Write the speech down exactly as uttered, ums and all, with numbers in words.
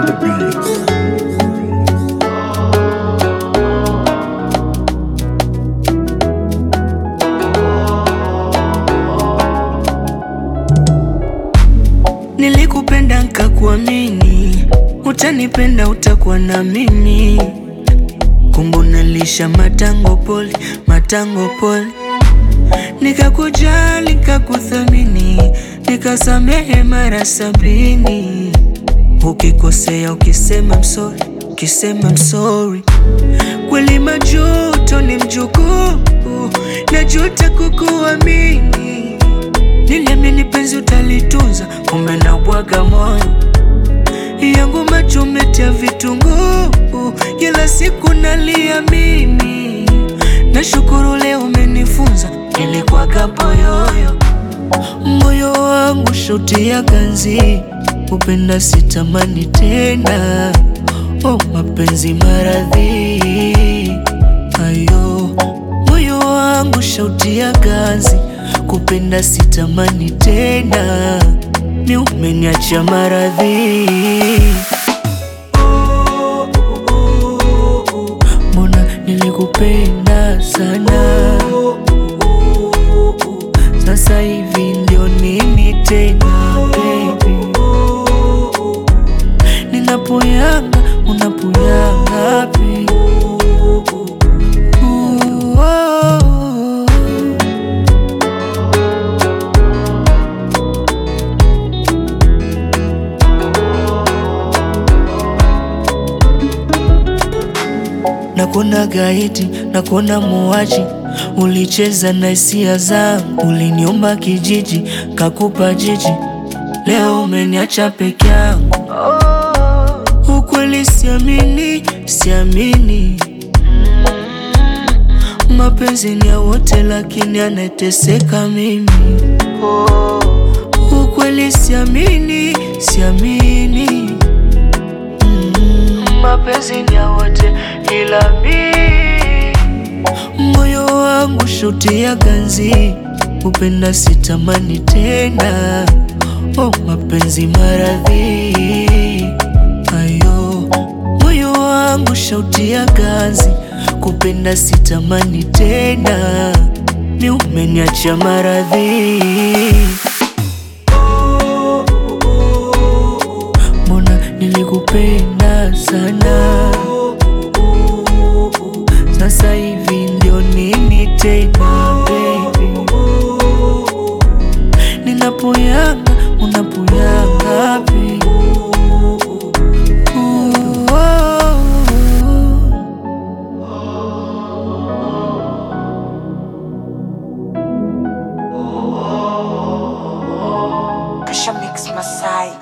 on the beat. Nilikupenda nikakuamini, utanipenda utakuwa na mimi. Kumbu nalisha matango poli, matango poli. Nikakujali, nikakuthamini, nikasamehe mara sabini. Ukikosea ukisema I'm sorry, ukisema I'm sorry. Kweli majuto ni mjukuu, najuta kukuamini. Niliamini penzi utalitunza, kumbe nabwaga moyo yangu macho umetia vitunguu. Kila siku nalia mimi, nashukuru leo umenifunza, ilikuwaga poyoyo. Moyo wangu shauti ya ganzi, kupenda sitamani tena. Oh, mapenzi maradhi ayo. Moyo wangu shauti ya ganzi, kupenda sitamani tena. Ni umeniacha maradhi. Mbona nilikupenda sana, sasa hivi ndio nini tena baby? Ninapoyanga unapoyanga baby. Nakuna gaiti, nakuna muwaji, ulicheza na hisia zangu. Uliniomba kijiji, kakupa jiji, leo umeniacha peke yangu. Ukweli siamini, siamini. Mapenzi ni ya wote lakini anateseka mimi. Ukweli siamini, siamini. Mapenzi ni ya wote ila mimi. Moyo wangu shauti ya ganzi, kupenda sitamani tena. Oh, mapenzi maradhi ayo. Moyo wangu shauti ya ganzi, kupenda sitamani tena. Ni umeniacha maradhi. Mbona nilikupenda sana, sasa hivi ndio nini tena baby? Ninapoyanga unapoyanga baby. Kisha Mix Masai.